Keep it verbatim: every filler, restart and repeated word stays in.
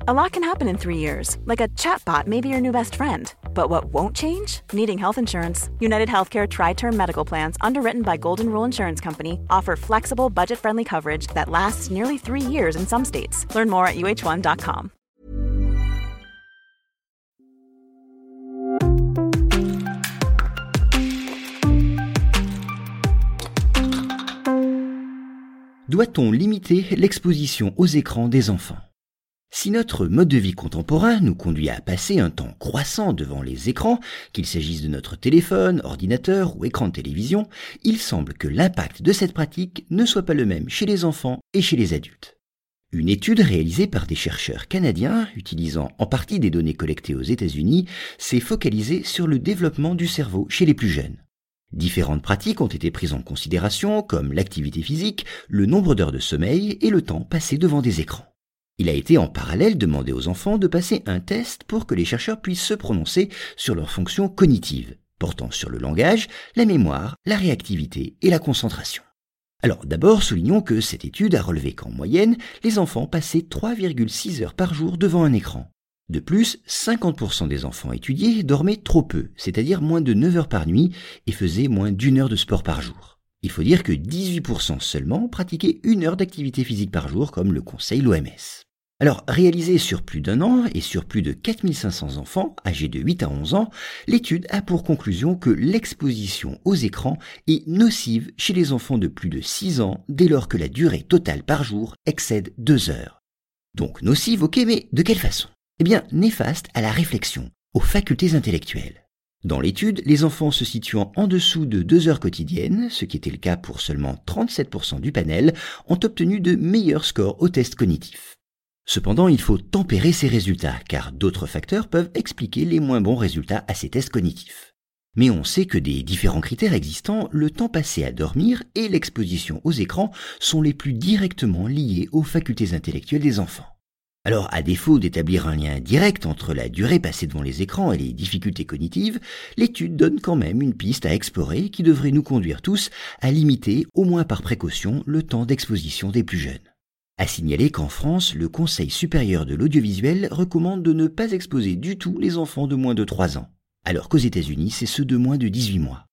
A lot can happen in three years, like a chatbot may be your new best friend. But what won't change? Needing health insurance. United Healthcare Tri-Term Medical Plans, underwritten by Golden Rule Insurance Company, offer flexible, budget-friendly coverage that lasts nearly three years in some states. Learn more at U H one dot com. Doit-on limiter l'exposition aux écrans des enfants ? Si notre mode de vie contemporain nous conduit à passer un temps croissant devant les écrans, qu'il s'agisse de notre téléphone, ordinateur ou écran de télévision, il semble que l'impact de cette pratique ne soit pas le même chez les enfants et chez les adultes. Une étude réalisée par des chercheurs canadiens, utilisant en partie des données collectées aux États-Unis, s'est focalisée sur le développement du cerveau chez les plus jeunes. Différentes pratiques ont été prises en considération, comme l'activité physique, le nombre d'heures de sommeil et le temps passé devant des écrans. Il a été en parallèle demandé aux enfants de passer un test pour que les chercheurs puissent se prononcer sur leurs fonctions cognitives, portant sur le langage, la mémoire, la réactivité et la concentration. Alors d'abord, soulignons que cette étude a relevé qu'en moyenne, les enfants passaient trois virgule six heures par jour devant un écran. De plus, cinquante pour cent des enfants étudiés dormaient trop peu, c'est-à-dire moins de neuf heures par nuit, et faisaient moins d'une heure de sport par jour. Il faut dire que dix-huit pour cent seulement pratiquaient une heure d'activité physique par jour, comme le conseille l'O M S. Alors, réalisée sur plus d'un an et sur plus de quatre mille cinq cents enfants âgés de huit à onze ans, l'étude a pour conclusion que l'exposition aux écrans est nocive chez les enfants de plus de six ans dès lors que la durée totale par jour excède deux heures. Donc nocive, ok, mais de quelle façon ? Eh bien, néfaste à la réflexion, aux facultés intellectuelles. Dans l'étude, les enfants se situant en dessous de deux heures quotidiennes, ce qui était le cas pour seulement trente-sept pour cent du panel, ont obtenu de meilleurs scores aux tests cognitifs. Cependant, il faut tempérer ces résultats, car d'autres facteurs peuvent expliquer les moins bons résultats à ces tests cognitifs. Mais on sait que des différents critères existants, le temps passé à dormir et l'exposition aux écrans sont les plus directement liés aux facultés intellectuelles des enfants. Alors, à défaut d'établir un lien direct entre la durée passée devant les écrans et les difficultés cognitives, l'étude donne quand même une piste à explorer qui devrait nous conduire tous à limiter, au moins par précaution, le temps d'exposition des plus jeunes. À signaler qu'en France, le Conseil supérieur de l'audiovisuel recommande de ne pas exposer du tout les enfants de moins de trois ans, alors qu'aux États-Unis, c'est ceux de moins de dix-huit mois.